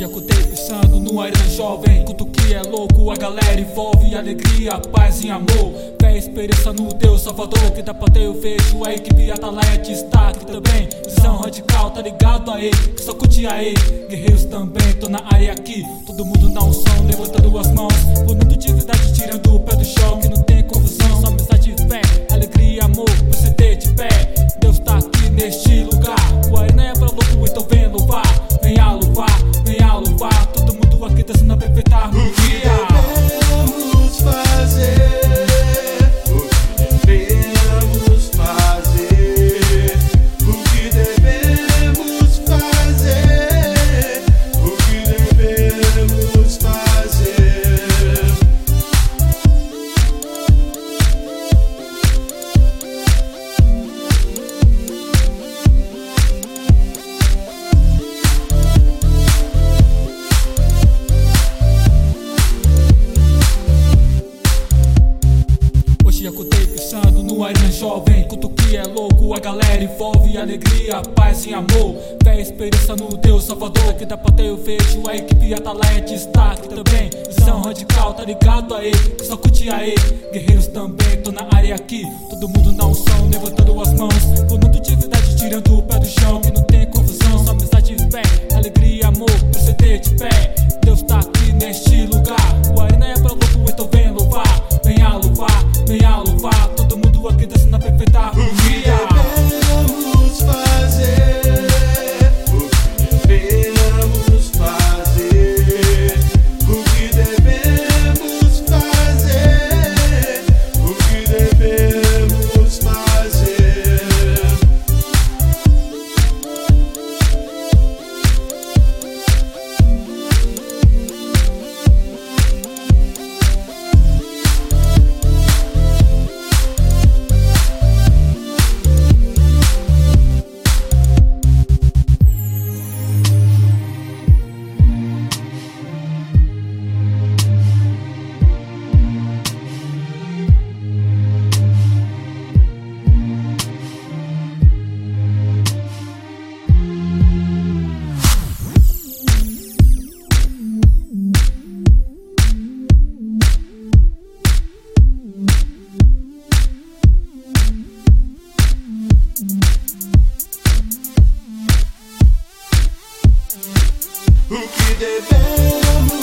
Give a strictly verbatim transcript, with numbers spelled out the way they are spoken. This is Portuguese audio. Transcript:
Hoje acordei pensando no Airã jovem. Culto que é louco, a galera envolve alegria, paz e amor. Fé e esperança no Deus Salvador. Que dá pra ter, eu vejo a equipe Atalaia destaque também. Visão radical, tá ligado aí? Que só curte aí. Guerreiros também, tô na área aqui. Todo mundo dá um som, levantando as mãos. Bonito de verdade, tirando o pé do chão. Que não tem confusão, só mensagem de fé, alegria e amor, você ter de pé. Deus tá aqui neste lugar. O Airã é pra louco, então vem louvar. Venha louvar, venha louvar. Todo mundo aqui dançando na perfeita harmonia. Devemos fazer o que devemos fazer, o que devemos fazer, o que devemos fazer. Hoje acordei pensando no Airã jovem. Culto que é louco, a galera envolve alegria, paz e amor. Fé e esperança no Deus Salvador. Que dá pra ter, eu vejo a equipe Atalaia destaque também. Visão radical, tá ligado aí? Que só curte aí. Guerreiros também, tô na área aqui. Todo mundo dá um som, levantando as mãos. Bonito de verdade, tirando o pé do chão. Que não tem confusão, só mensagem de fé, alegria e amor, você ter de pé. Deus tá aqui neste lugar. O Airã é pra louco, então vem louvar. Venha louvar, venha louvar. Todo mundo aqui dançando na perfeita harmonia. Devemos fazer o que devemos fazer, o que devemos fazer, o que devemos fazer. O que devemos